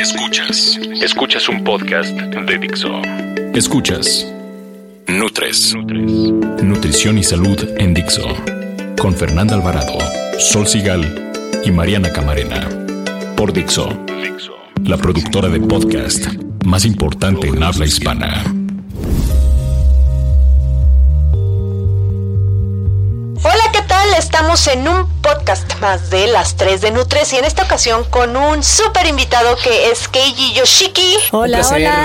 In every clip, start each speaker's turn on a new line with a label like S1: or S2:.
S1: Escuchas un podcast de Dixo. Escuchas Nutres. Nutrición y salud en Dixo. Con Fernanda Alvarado, Sol Sigal y Mariana Camarena. Por Dixo, la productora de podcast más importante en habla hispana.
S2: Hola, ¿qué tal? Estamos en un podcast más de Las 3 de Nutres y en esta ocasión con un súper invitado que es Keiji Yoshiki.
S3: Hola.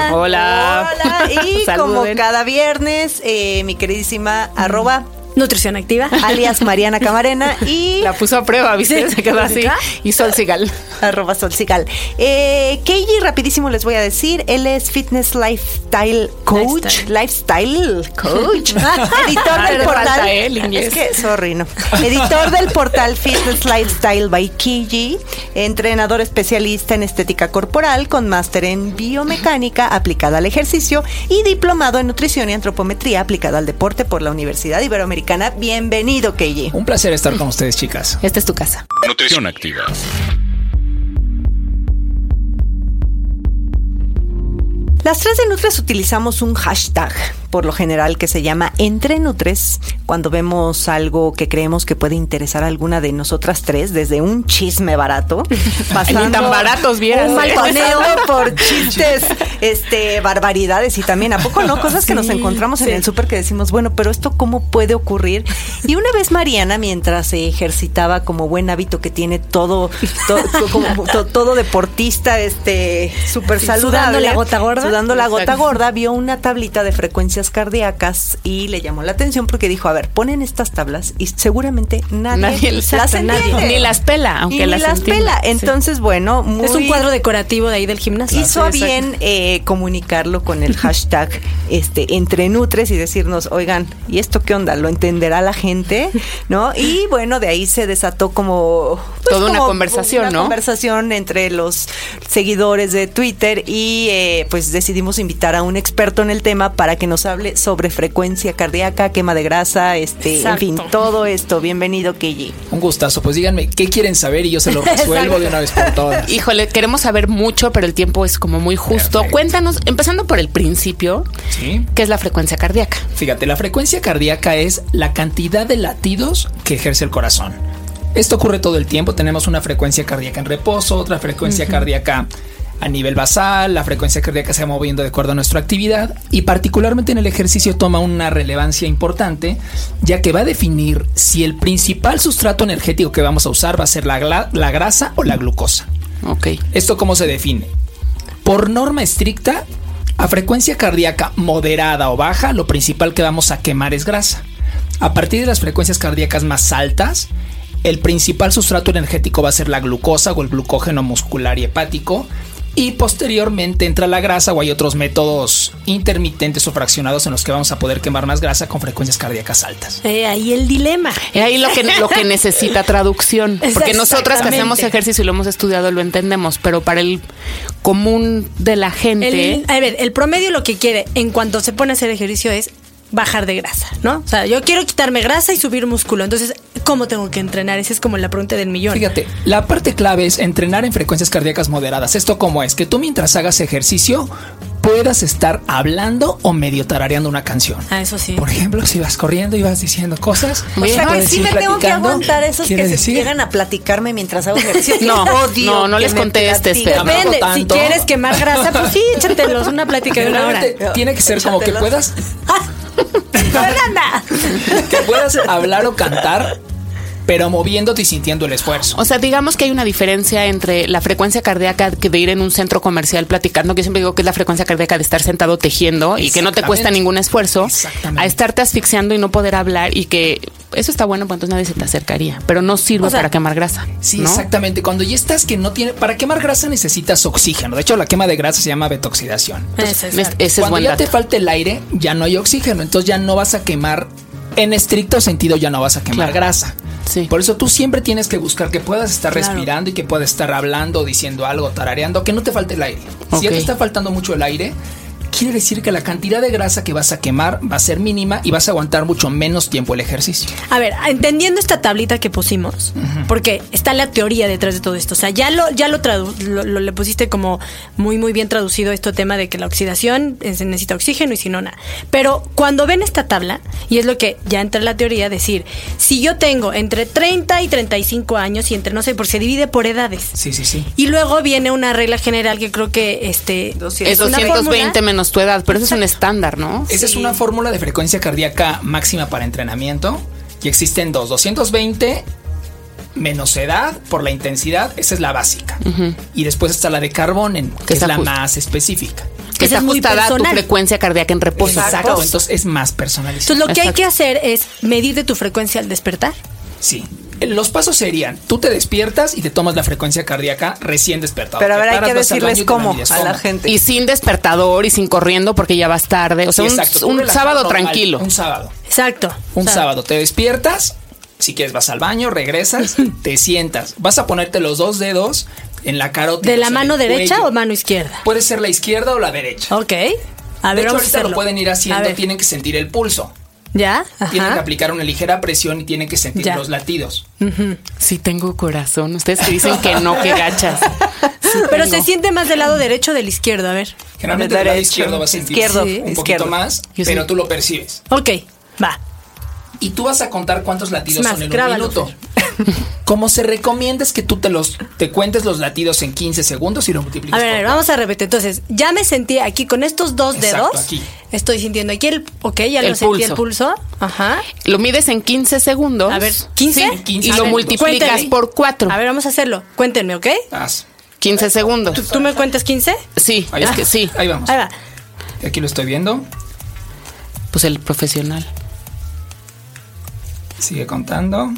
S2: Y como cada viernes, mi queridísima
S3: Nutrición Activa,
S2: alias Mariana Camarena, y
S4: la puso a prueba, ¿viste? Se quedó así. Y Sol Sigal.
S2: @Sol Sigal. Keiji, rapidísimo les voy a decir, él es Fitness Lifestyle Coach. Lifestyle Coach. Editor del portal. Es que, editor del portal Fitness Lifestyle by Keiji. Entrenador especialista en estética corporal con máster en biomecánica aplicada al ejercicio y diplomado en nutrición y antropometría aplicada al deporte por la Universidad Iberoamericana. Bienvenido, Keiji.
S5: Un placer estar con ustedes, chicas.
S4: Esta es tu casa.
S1: Nutrición activa.
S2: Las 3 de Nutres utilizamos un hashtag, por lo general, que se llama Entre Nutres, cuando vemos algo que creemos que puede interesar a alguna de nosotras tres, desde un chisme barato, pasando
S4: ni tan baratos vieras,
S2: un maltoneo por chistes, barbaridades, y también, ¿a poco no? Cosas que nos encontramos en el súper que decimos, bueno, pero ¿esto cómo puede ocurrir? Y una vez Mariana, mientras se ejercitaba como buen hábito que tiene todo deportista, súper saludable, sudando la gota gorda, vio una tablita de frecuencias cardíacas y le llamó la atención porque dijo, a ver, ponen estas tablas y seguramente nadie las entiende.
S4: Ni las pela, aunque las
S2: pela. Entonces, bueno,
S3: es un cuadro decorativo de ahí del gimnasio.
S2: Hizo bien comunicarlo con el hashtag Entre Nutres y decirnos, oigan, ¿y esto qué onda? ¿Lo entenderá la gente? ¿No? Y bueno, de ahí se desató como
S4: toda una conversación,
S2: una conversación entre los seguidores de Twitter y pues decidimos invitar a un experto en el tema para que nos hable sobre frecuencia cardíaca, quema de grasa, en fin, todo esto. Bienvenido, Keiji.
S5: Un gustazo. Pues díganme, ¿qué quieren saber? Y yo se lo resuelvo de una vez por todas.
S4: Híjole, queremos saber mucho, pero el tiempo es como muy justo. Perfecto. Cuéntanos, empezando por el principio, ¿sí? ¿Qué es la frecuencia cardíaca?
S5: Fíjate, la frecuencia cardíaca es la cantidad de latidos que ejerce el corazón. Esto ocurre todo el tiempo. Tenemos una frecuencia cardíaca en reposo, otra frecuencia cardíaca a nivel basal, la frecuencia cardíaca se va moviendo de acuerdo a nuestra actividad y particularmente en el ejercicio toma una relevancia importante, ya que va a definir si el principal sustrato energético que vamos a usar va a ser la grasa o la glucosa.
S4: Okay.
S5: ¿Esto cómo se define? Por norma estricta, a frecuencia cardíaca moderada o baja, lo principal que vamos a quemar es grasa. A partir de las frecuencias cardíacas más altas, el principal sustrato energético va a ser la glucosa o el glucógeno muscular y hepático. Y posteriormente entra la grasa o hay otros métodos intermitentes o fraccionados en los que vamos a poder quemar más grasa con frecuencias cardíacas altas.
S3: Ahí el dilema.
S4: Ahí lo que necesita traducción. Porque nosotras que hacemos ejercicio y lo hemos estudiado lo entendemos, pero para el común de la gente...
S3: El promedio lo que quiere en cuanto se pone a hacer ejercicio es bajar de grasa, ¿no? O sea, yo quiero quitarme grasa y subir músculo. Entonces, ¿cómo tengo que entrenar? Esa es como la pregunta del millón.
S5: Fíjate, la parte clave es entrenar en frecuencias cardíacas moderadas. ¿Esto cómo es? Que tú mientras hagas ejercicio puedas estar hablando o medio tarareando una canción.
S3: Eso sí.
S5: Por ejemplo, si vas corriendo y vas diciendo cosas.
S2: O sea, que sí me tengo que aguantar esos que se llegan a platicarme mientras hago ejercicio.
S4: No les contestes, pero
S3: depende. Si quieres quemar grasa, pues sí, échatelos una plática de una hora.
S5: Tiene que ser como que puedas...
S3: Fernanda.
S5: Que puedas hablar o cantar, pero moviéndote y sintiendo el esfuerzo.
S4: O sea, digamos que hay una diferencia entre la frecuencia cardíaca que de ir en un centro comercial platicando, que yo siempre digo que es la frecuencia cardíaca de estar sentado tejiendo y que no te cuesta ningún esfuerzo, a estarte asfixiando y no poder hablar, y que eso está bueno, pues entonces nadie se te acercaría, pero no sirve para quemar grasa.
S5: Sí,
S4: ¿no?
S5: Exactamente. Cuando ya estás que no tiene... Para quemar grasa necesitas oxígeno. De hecho, la quema de grasa se llama betoxidación. Entonces, cuando ya te falta el aire, ya no hay oxígeno. Entonces ya no vas a quemar... En estricto sentido ya no vas a quemar grasa.
S4: Sí.
S5: Por eso tú siempre tienes que buscar que puedas estar respirando y que puedas estar hablando, diciendo algo, tarareando, que no te falte el aire. Si ya te está faltando mucho el aire, quiere decir que la cantidad de grasa que vas a quemar va a ser mínima y vas a aguantar mucho menos tiempo el ejercicio.
S3: A ver, entendiendo esta tablita que pusimos, porque está la teoría detrás de todo esto. O sea, ya le pusiste como muy bien traducido este tema de que la oxidación se necesita oxígeno y si no, nada. Pero cuando ven esta tabla, y es lo que ya entra en la teoría, decir, si yo tengo entre 30 y 35 años y entre, no sé, porque se divide por edades.
S5: Sí.
S3: Y luego viene una regla general que creo que
S4: es 220 menos tu edad, pero eso es un estándar, ¿no?
S5: Esa es una fórmula de frecuencia cardíaca máxima para entrenamiento y existen dos, 220 menos edad por la intensidad, esa es la básica. Y después está la de Carbonen, que es la más específica.
S4: Que está ajustada a tu frecuencia cardíaca en reposo.
S5: Exacto, entonces es más personalizado.
S3: Entonces lo que hay que hacer es medir de tu frecuencia al despertar.
S5: Sí. Los pasos serían, tú te despiertas y te tomas la frecuencia cardíaca recién despertado.
S2: Pero a ver, hay que decirles cómo a la gente.
S4: Y sin despertador y sin corriendo porque ya vas tarde. O sea, un sábado normal, tranquilo.
S5: Un sábado.
S3: Exacto.
S5: Un sábado. Te despiertas, si quieres vas al baño, regresas, te sientas. Vas a ponerte los dos dedos en la carótida.
S3: ¿De la mano derecha o mano izquierda?
S5: Puede ser la izquierda o la derecha.
S3: Ok. A ver,
S5: de hecho, ahorita lo pueden ir haciendo, tienen que sentir el pulso.
S3: ¿Ya? Ajá.
S5: Tienen que aplicar una ligera presión y tienen que sentir los latidos.
S4: Sí tengo corazón. Ustedes que dicen que no, que gachas.
S3: Pero se siente más del lado derecho o del izquierdo, a ver.
S5: Generalmente del lado izquierdo vas a sentir un poquito más, pero tú lo percibes.
S3: Ok, va.
S5: Y tú vas a contar cuántos latidos son en un minuto. Como se recomienda es que tú te cuentes los latidos en 15 segundos y lo multiplicas.
S3: A ver, vamos a repetir. Entonces, ya me sentí aquí con estos dos dedos.
S5: Aquí.
S3: Estoy sintiendo aquí ya lo sentí el pulso. Ajá.
S4: Lo mides en 15 segundos.
S3: A ver, 15.
S4: Sí, 15 y lo multiplicas por 4.
S3: A ver, vamos a hacerlo. Cuéntenme, ¿ok?
S4: 15 segundos.
S3: ¿Tú me cuentas 15?
S4: Sí,
S5: es que sí. Ahí vamos.
S3: Ahí va.
S5: Aquí lo estoy viendo.
S4: Pues el profesional.
S5: Sigue contando.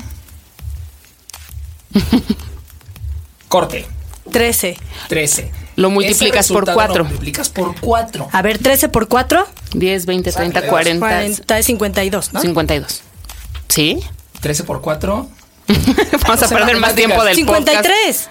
S5: Corte.
S3: 13.
S4: Lo multiplicas por 4.
S5: Lo multiplicas por 4.
S3: A ver, 13 por 4.
S4: 10, 20, 30, 40.
S3: 40 es 52, ¿no?
S4: 52. ¿Sí?
S5: 13 por 4.
S4: Vamos a perder más tiempo del
S3: 53.
S4: podcast.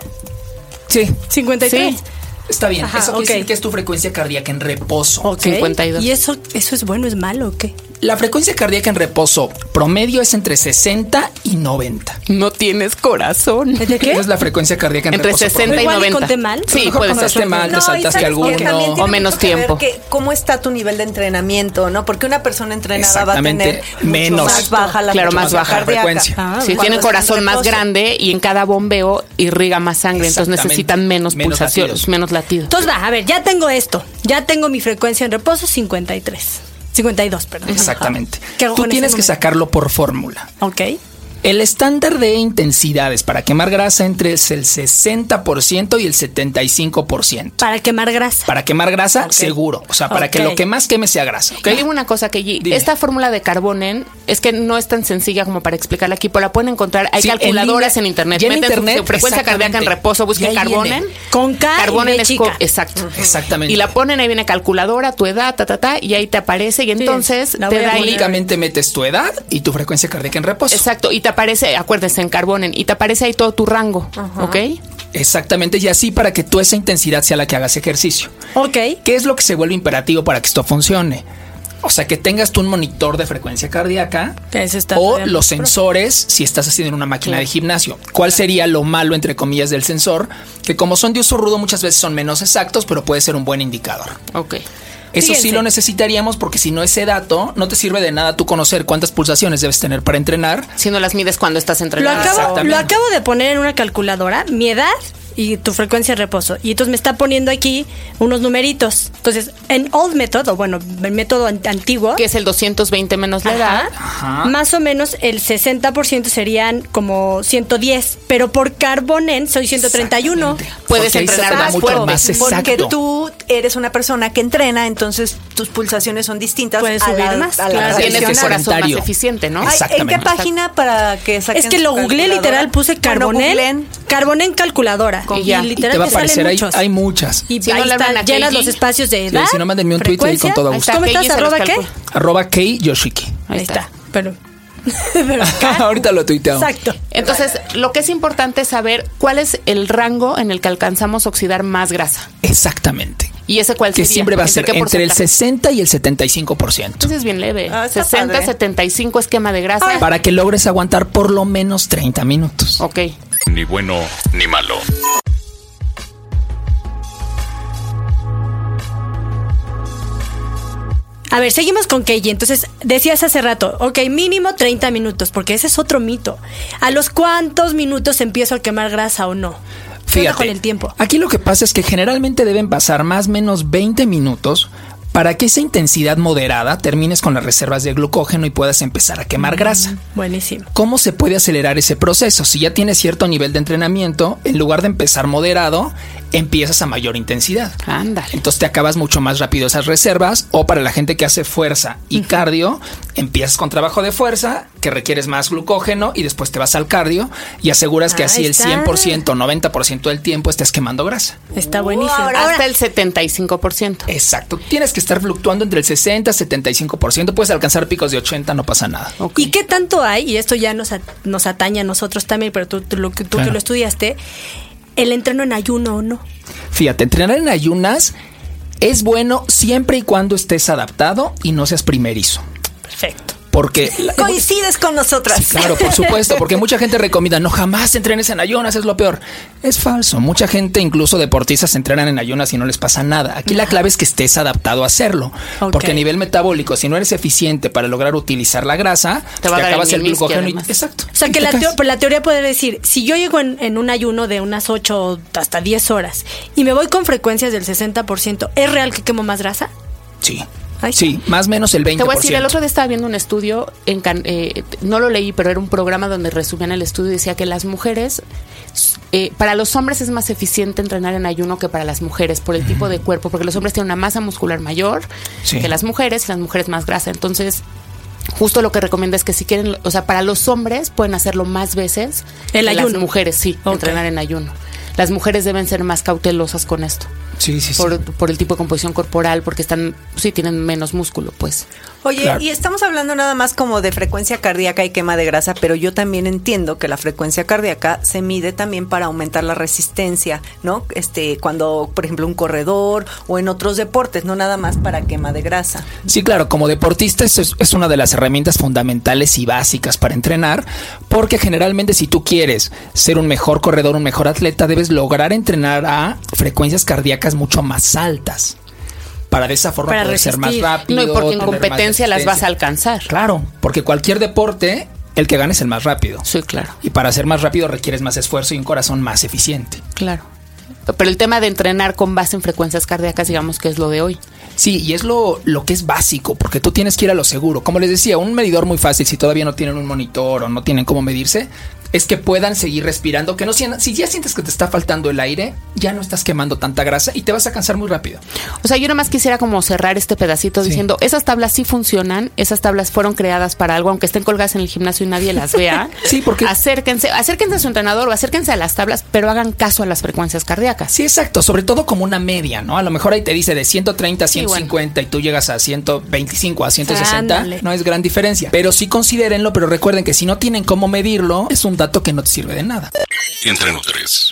S5: Sí.
S3: 53.
S5: Sí. Está bien.
S3: Ajá,
S5: eso quiere decir que es tu frecuencia cardíaca en reposo.
S3: Okay.
S4: 52.
S3: ¿Y eso es bueno, es malo o qué?
S5: La frecuencia cardíaca en reposo promedio es entre 60 y 90.
S4: No tienes corazón.
S3: ¿De qué?
S5: Esa es la frecuencia cardíaca en
S4: entre
S5: reposo.
S4: Entre 60 y 90.
S3: ¿Conté mal?
S4: Sí, puede ser.
S5: Contaste mal, te saltaste alguno.
S2: O
S4: menos tiempo.
S2: ¿Cómo está tu nivel de entrenamiento, no? Porque una persona entrenada va a tener
S5: menos
S2: más baja la
S4: más baja
S5: frecuencia.
S4: Sí, tiene corazón más grande y en cada bombeo irriga más sangre, entonces necesitan menos pulsaciones, menos latidos.
S3: Entonces a ver, ya tengo esto. Ya tengo mi frecuencia en reposo 52, perdón.
S5: Exactamente. Tú tienes que sacarlo por fórmula.
S3: Ok.
S5: El estándar de intensidades para quemar grasa entre el 60% y el 75%.
S3: Para quemar grasa.
S5: Para quemar grasa, seguro. O sea, para que lo que más queme sea grasa.
S4: Te digo una cosa, que esta fórmula de Carbonen es que no es tan sencilla como para explicarla aquí, pero la pueden encontrar. Hay calculadoras en internet.
S5: Meten
S4: su frecuencia cardíaca en reposo, busquen Carbonen.
S3: Con K
S4: Carbonen
S3: y chica.
S4: Exacto.
S5: Exactamente.
S4: Y la ponen, ahí viene calculadora, tu edad, y ahí te aparece y entonces te da ahí.
S5: Únicamente metes tu edad y tu frecuencia cardíaca en reposo.
S4: Exacto. Y te aparece, acuérdense, en Carbonen, y te aparece ahí todo tu rango, ¿ok?
S5: Exactamente, y así para que tú esa intensidad sea la que hagas ejercicio.
S3: Ok.
S5: ¿Qué es lo que se vuelve imperativo para que esto funcione? O sea, que tengas tú un monitor de frecuencia cardíaca o los sensores si estás haciendo una máquina de gimnasio. ¿Cuál sería lo malo, entre comillas, del sensor? Que como son de uso rudo, muchas veces son menos exactos, pero puede ser un buen indicador.
S4: Ok.
S5: Eso sí lo necesitaríamos porque si no ese dato, no te sirve de nada tú conocer cuántas pulsaciones debes tener para entrenar.
S4: Si no las mides cuando estás entrenando.
S3: Lo acabo de poner en una calculadora, mi edad y tu frecuencia de reposo. Y entonces me está poniendo aquí unos numeritos. Entonces, en old method, o bueno, el método antiguo,
S4: que es el 220 menos la edad,
S3: más o menos el 60% serían como 110, pero por Carbonen soy 131.
S4: Puedes entrenar más fuerte.
S2: Porque tú eres una persona que entrena, entonces tus pulsaciones son distintas.
S3: Puedes subir más.
S4: Tienes tu corazón más eficiente, ¿no?
S2: ¿En qué página para que saquen?
S3: Es que lo googleé literal, puse Carbonen, Carbonen calculadora.
S5: Y te va a aparecer, hay muchas.
S3: Y ahí están llenas los espacios de edad.
S5: Si no, mándenme un tweet y con todo gusto.
S3: ¿Cómo estás? ¿Arroba qué?
S5: Arroba Yoshiki.
S3: Ahí está. Pero
S5: ahorita lo tuiteo.
S3: Exacto.
S4: Entonces, lo que es importante es saber cuál es el rango en el que alcanzamos a oxidar más grasa.
S5: Exactamente.
S4: ¿Y ese cuál sería?
S5: Que siempre va a ser entre el 60 y el 75%.
S4: Entonces es bien leve. 60, padre. 75 es quema de grasa.
S5: Ay. Para que logres aguantar por lo menos 30 minutos.
S4: Ok.
S1: Ni bueno ni malo.
S3: A ver, seguimos con Keiji. Entonces, decías hace rato, ok, mínimo 30 minutos, porque ese es otro mito. ¿A los cuántos minutos empiezo a quemar grasa o no?
S5: Fíjate,
S3: con el tiempo.
S5: Aquí lo que pasa es que generalmente deben pasar más o menos 20 minutos para que esa intensidad moderada termines con las reservas de glucógeno y puedas empezar a quemar grasa.
S3: Buenísimo.
S5: ¿Cómo se puede acelerar ese proceso? Si ya tienes cierto nivel de entrenamiento, en lugar de empezar moderado, empiezas a mayor intensidad.
S4: Ándale.
S5: Entonces te acabas mucho más rápido esas reservas, o para la gente que hace fuerza y cardio, empiezas con trabajo de fuerza, que requieres más glucógeno, y después te vas al cardio y aseguras que así el 100%, 90% del tiempo estés quemando grasa.
S3: Está buenísimo.
S4: Hasta el 75%.
S5: Exacto. Tienes que estar fluctuando entre el 60 y 75%. Puedes alcanzar picos de 80, no pasa nada.
S3: Okay. ¿Y qué tanto hay? Y esto ya nos atañe a nosotros también, pero tú claro. Que lo estudiaste, ¿el entreno en ayuno o no?
S5: Fíjate, entrenar en ayunas es bueno siempre y cuando estés adaptado y no seas primerizo.
S3: Perfecto.
S5: Porque
S2: coincides con nosotras.
S5: Sí, claro, por supuesto, porque mucha gente recomienda no, jamás entrenes en ayunas, es lo peor. Es falso. Mucha gente, incluso deportistas, entrenan en ayunas y no les pasa nada. Aquí la clave es que estés adaptado a hacerlo. Okay. Porque a nivel metabólico, si no eres eficiente para lograr utilizar la grasa, te acabas el glucógeno. Exacto.
S3: O sea, que la teoría puede decir, si yo llego en un ayuno de unas 8 hasta 10 horas y me voy con frecuencias del 60%, ¿es real que quemo más grasa?
S5: Sí. Sí, más o menos el 20%.
S4: Te voy a decir, el otro día estaba viendo un estudio, no lo leí, pero era un programa donde resumían el estudio y decía que las mujeres, para los hombres es más eficiente entrenar en ayuno que para las mujeres por el tipo de cuerpo, porque los hombres tienen una masa muscular mayor que las mujeres, y las mujeres más grasa. Entonces, justo lo que recomienda es que si quieren, o sea, para los hombres pueden hacerlo más veces que las mujeres, entrenar en ayuno. Las mujeres deben ser más cautelosas con esto.
S5: Sí.
S4: Por el tipo de composición corporal, porque tienen menos músculo, pues.
S2: Oye, claro. Y estamos hablando nada más como de frecuencia cardíaca y quema de grasa, pero yo también entiendo que la frecuencia cardíaca se mide también para aumentar la resistencia, ¿no? Cuando, por ejemplo, un corredor o en otros deportes, no nada más para quema de grasa.
S5: Sí, claro, como deportista es una de las herramientas fundamentales y básicas para entrenar, porque generalmente si tú quieres ser un mejor corredor, un mejor atleta, debes lograr entrenar a frecuencias cardíacas mucho más altas. Para de esa forma poder ser más rápido.
S4: No, y porque en competencia las vas a alcanzar.
S5: Claro, porque cualquier deporte, el que gane es el más rápido.
S4: Sí, claro.
S5: Y para ser más rápido requieres más esfuerzo y un corazón más eficiente.
S4: Claro. Pero el tema de entrenar con base en frecuencias cardíacas, digamos que es lo de hoy.
S5: Sí, y es lo que es básico, porque tú tienes que ir a lo seguro. Como les decía, un medidor muy fácil, si todavía no tienen un monitor o no tienen cómo medirse, es que puedan seguir respirando, que no si ya sientes que te está faltando el aire, ya no estás quemando tanta grasa y te vas a cansar muy rápido.
S4: O sea, yo nada más quisiera como cerrar este pedacito diciendo, esas tablas sí funcionan, esas tablas fueron creadas para algo, aunque estén colgadas en el gimnasio y nadie las vea.
S5: Sí, porque
S4: acérquense a su entrenador o acérquense a las tablas, pero hagan caso a las frecuencias cardíacas.
S5: Sí, exacto, sobre todo como una media, ¿no? A lo mejor ahí te dice de 130 a 150 y tú llegas a 125 a 160, no es gran diferencia, pero sí considérenlo, pero recuerden que si no tienen cómo medirlo, es un dato que no te sirve de nada.
S1: Entre Nutres.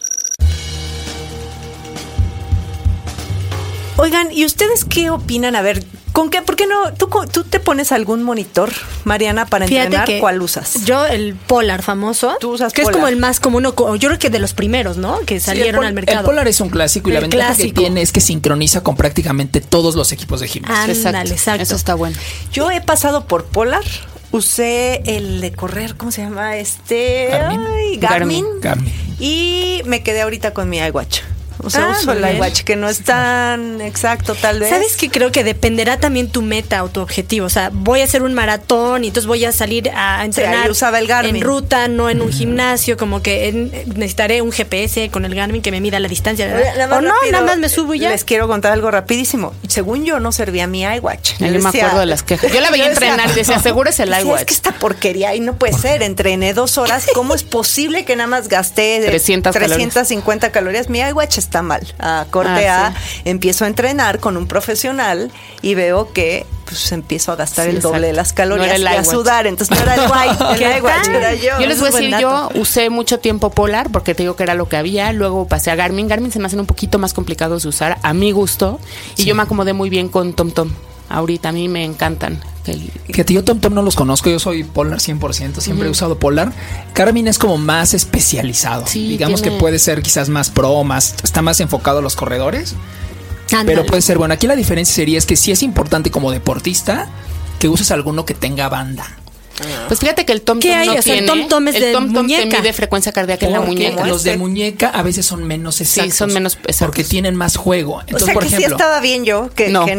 S2: Oigan, ¿y ustedes qué opinan? A ver, ¿por qué no? ¿Tú te pones algún monitor, Mariana, para entrenar? ¿Cuál usas?
S3: Yo el Polar famoso.
S2: ¿Tú usas
S3: que
S2: Polar?
S3: Es como el más común, yo creo que de los primeros, ¿no? Que salieron al mercado.
S5: El Polar es un clásico y la ventaja que tiene es que sincroniza con prácticamente todos los equipos de gimnasio.
S3: Exacto.
S4: Eso está bueno.
S2: Yo he pasado por Polar. Usé el de correr, ¿cómo se llama? Garmin. Y me quedé ahorita con mi iWatch. O sea, uso el iWatch, que no es tan exacto, tal vez.
S3: ¿Sabes qué? Creo que dependerá también tu meta o tu objetivo. O sea, voy a hacer un maratón y entonces voy a salir a entrenar
S2: usaba el Garmin.
S3: En ruta, no en un gimnasio. Como que necesitaré un GPS con el Garmin que me mida la distancia. Nada más me subo y ya.
S2: Les quiero contar algo rapidísimo. Según yo, no servía mi iWatch.
S4: Yo me acuerdo de las quejas. Yo la veía entrenar y decía, asegúrese el iWatch.
S2: Es que esta porquería y no puede ser. Entrené 2 horas. ¿Cómo es posible que nada más gasté 350 calorías? Mi iWatch está mal. Empiezo a entrenar con un profesional y veo que pues empiezo a gastar el doble de las calorías y a sudar. Entonces no era el iWatch, era yo.
S4: Yo les voy a decir, yo usé mucho tiempo Polar porque te digo que era lo que había. Luego pasé a Garmin. Garmin se me hacen un poquito más complicados de usar, a mi gusto. Y yo me acomodé muy bien con TomTom. Ahorita a mí me encantan.
S5: Fíjate, yo TomTom no los conozco, yo soy Polar 100%, siempre he usado Polar. Garmin es como más especializado. Sí, digamos que puede ser quizás más pro, está más enfocado a los corredores. Andale. Pero puede ser, bueno, aquí la diferencia sería es que sí es importante como deportista que uses alguno que tenga banda.
S4: Pues fíjate que el TomTom no tiene.
S3: El TomTom es de muñeca.
S4: Que mide frecuencia cardíaca en la muñeca.
S5: Los de muñeca a veces son menos exactos.
S4: Sí, son menos exactos.
S5: Porque tienen más juego. Entonces,
S2: o sea,
S5: por
S2: que
S5: ejemplo,
S2: sí estaba bien yo, que no. Que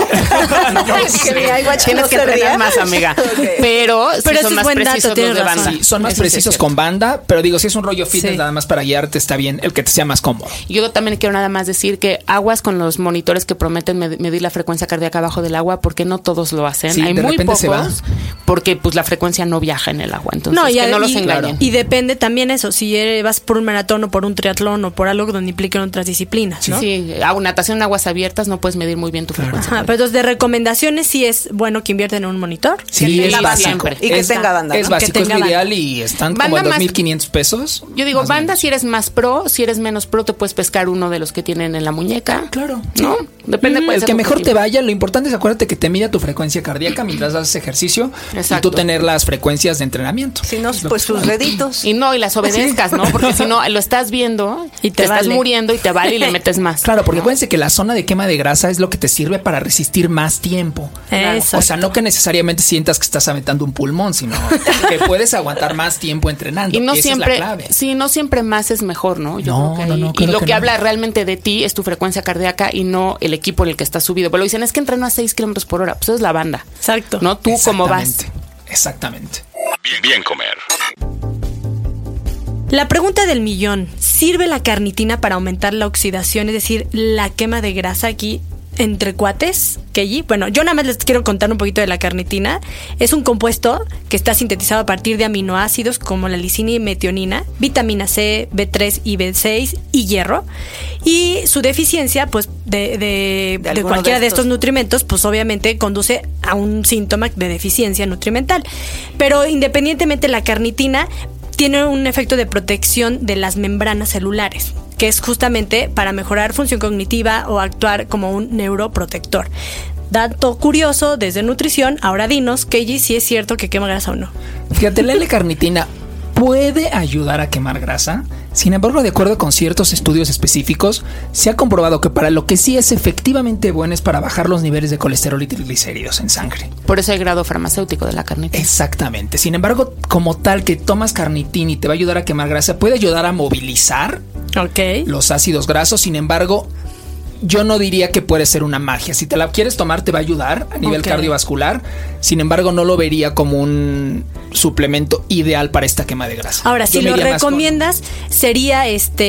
S4: mi iWatch tienes que entrenar más, amiga. Okay. Pero son más precisos los de banda.
S5: Sí, son más precisos con banda, pero digo, si es un rollo fitness nada más para guiarte, está bien el que te sea más cómodo.
S4: Yo también quiero nada más decir que aguas con los monitores que prometen medir la frecuencia cardíaca abajo del agua, porque no todos lo hacen.
S5: Sí,
S4: hay muy pocos, porque pues la frecuencia no viaja en el agua, entonces no los engañen.
S3: Y depende también eso, si vas por un maratón o por un triatlón o por algo donde impliquen otras disciplinas, ¿no?
S4: Sí, natación en aguas abiertas no puedes medir muy bien tu frecuencia.
S3: Pero entonces de recomendaciones sí es bueno que invierten en un monitor.
S5: Sí, es básico.
S2: Siempre. Y que tenga banda, ¿no?
S5: Es básico, es lo ideal y están como en 2,500 pesos.
S4: Yo digo, banda si eres más pro, si eres menos pro te puedes pescar uno de los que tienen en la muñeca.
S5: Claro.
S4: ¿No? Depende.
S5: El que mejor te vaya, lo importante es acuérdate que te mida tu frecuencia cardíaca mientras haces ejercicio. Exacto. Y tú tener las frecuencias de entrenamiento.
S2: Si no, pues sus deditos.
S4: Y las obedezcas, ¿no? Porque si no, lo estás viendo y te estás muriendo y te vale y le metes más.
S5: Claro, porque acuérdense que la zona de quema de grasa es lo que te sirve para resistir más tiempo. Exacto. O sea, no que necesariamente sientas que estás aventando un pulmón, sino que puedes aguantar más tiempo entrenando.
S4: Y no
S5: esa
S4: siempre,
S5: es la clave.
S4: Sí, no siempre más es mejor, ¿no? Yo creo que
S5: no,
S4: y lo que habla realmente de ti es tu frecuencia cardíaca y no el equipo en el que estás subido. Pero lo dicen, es que entreno a 6 kilómetros por hora. Pues eso es la banda.
S3: Exacto.
S4: ¿No? Tú cómo vas.
S5: Exactamente.
S1: Bien comer.
S3: La pregunta del millón, ¿sirve la carnitina para aumentar la oxidación, es decir, la quema de grasa aquí entre cuates, Keiji? Bueno, yo nada más les quiero contar un poquito de la carnitina. Es un compuesto que está sintetizado a partir de aminoácidos como la lisina y metionina, vitamina C, B3 y B6 y hierro. Y su deficiencia, pues, de cualquiera de estos nutrimentos, pues obviamente conduce a un síntoma de deficiencia nutrimental. Pero independientemente, la carnitina tiene un efecto de protección de las membranas celulares, que es justamente para mejorar función cognitiva o actuar como un neuroprotector. Dato curioso desde nutrición, ahora dinos, Keiji, si es cierto que quema grasa o no.
S5: Fíjate, la L-carnitina puede ayudar a quemar grasa. Sin embargo, de acuerdo con ciertos estudios específicos, se ha comprobado que para lo que sí es efectivamente bueno es para bajar los niveles de colesterol y triglicéridos en sangre.
S4: Por eso hay grado farmacéutico de la carnitina.
S5: Exactamente. Sin embargo, como tal que tomas carnitina y te va a ayudar a quemar grasa, puede ayudar a movilizar los ácidos grasos. Sin embargo, yo no diría que puede ser una magia. Si te la quieres tomar, te va a ayudar a nivel cardiovascular. Sin embargo, no lo vería como un suplemento ideal para esta quema de grasa.
S3: Ahora, si lo recomiendas, sería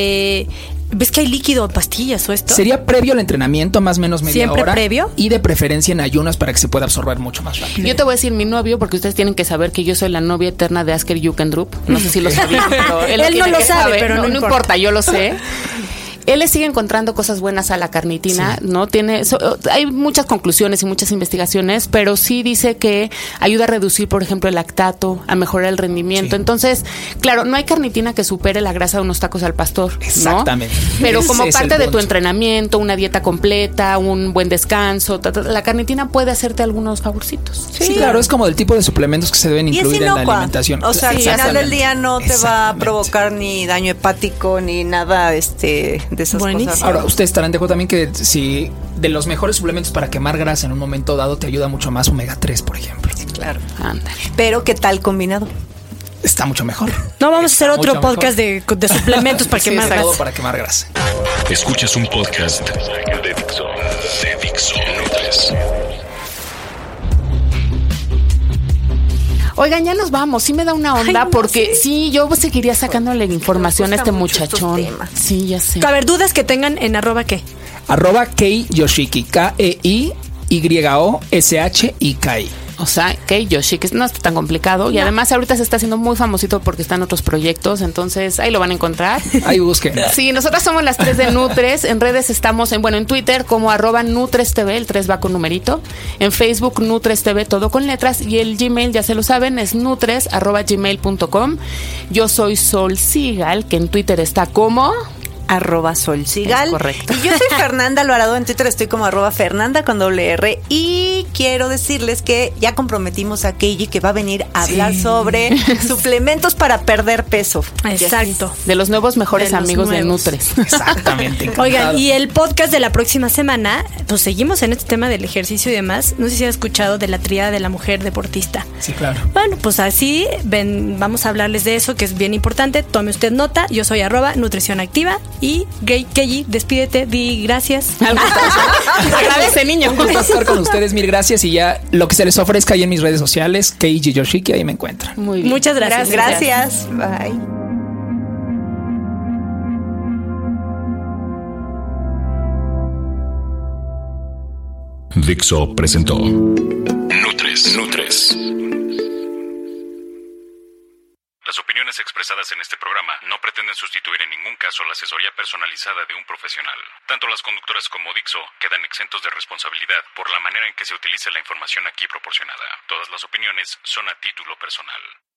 S3: ¿ves que hay líquido en pastillas o esto?
S5: Sería previo al entrenamiento, más o menos media hora.
S3: ¿Siempre previo?
S5: Y de preferencia en ayunas para que se pueda absorber mucho más rápido.
S4: Yo te voy a decir mi novio, porque ustedes tienen que saber que yo soy la novia eterna de Asker Jukendrup. No sé si lo sabían, pero él
S3: no lo sabe, pero no importa,
S4: yo lo sé. Él le sigue encontrando cosas buenas a la carnitina, sí. ¿No? Hay muchas conclusiones y muchas investigaciones, pero sí dice que ayuda a reducir, por ejemplo, el lactato, a mejorar el rendimiento. Sí. Entonces, claro, no hay carnitina que supere la grasa de unos tacos al pastor, ¿no?
S5: Exactamente.
S4: Pero como parte de tu entrenamiento, una dieta completa, un buen descanso, la carnitina puede hacerte algunos favorcitos.
S5: Sí, claro, es como del tipo de suplementos que se deben incluir en la alimentación.
S2: O sea, al final del día no te va a provocar ni daño hepático ni nada de esas cosas.
S5: Ahora, ustedes estarán de acuerdo también que si de los mejores suplementos para quemar grasa en un momento dado te ayuda mucho más omega 3, por ejemplo.
S2: Claro. Ándale. Pero ¿qué tal combinado?
S5: Está mucho mejor.
S3: No, vamos a hacer otro podcast de suplementos para quemar grasa.
S5: Todo para quemar grasa.
S1: Escuchas un podcast de Dixo. Nutres.
S4: Oigan, ya nos vamos. Sí me da una onda porque sí, yo seguiría sacándole información a este muchachón. Sí, ya sé.
S3: A ver, dudas que tengan en @, ¿qué?
S5: @KeiYoshiki, KEI YOSHIKI.
S4: O sea, Kei Yoshi, que no está tan complicado. Y además ahorita se está haciendo muy famosito porque está en otros proyectos. Entonces ahí lo van a encontrar.
S5: Ahí busquen.
S4: Sí, nosotras somos las 3 de Nutres. En redes estamos en Twitter como @NutresTV, el 3 va con numerito. En Facebook NutresTV, todo con letras. Y el Gmail, ya se lo saben, es nutres@gmail.com. Yo soy Sol Sigal, que en Twitter está como...
S2: @solsigal.
S4: Correcto.
S2: Y yo soy Fernanda Alvarado, en Twitter estoy como @Fernanda con R. Y quiero decirles que ya comprometimos a Keiji que va a venir a hablar sobre suplementos para perder peso.
S3: Exacto.
S4: De los nuevos mejores amigos de Nutres.
S5: Exactamente.
S3: Oigan, y el podcast de la próxima semana, pues seguimos en este tema del ejercicio y demás. No sé si han escuchado de la tríada de la mujer deportista.
S5: Sí, claro.
S3: Bueno, pues así vamos a hablarles de eso, que es bien importante. Tome usted nota. Yo soy @nutrición activa. Y Keiji, despídete, di gracias.
S4: Agradece, niño.
S5: Un gusto estar con ustedes, mil gracias. Y ya lo que se les ofrezca ahí en mis redes sociales, Keiji Yoshiki, ahí me encuentran.
S4: Muy bien.
S3: Muchas gracias.
S2: Gracias. Bye.
S1: Dixo presentó Nutres. Las opiniones expresadas en este programa no pretenden sustituir en ningún caso la asesoría personalizada de un profesional. Tanto las conductoras como Dixo quedan exentos de responsabilidad por la manera en que se utilice la información aquí proporcionada. Todas las opiniones son a título personal.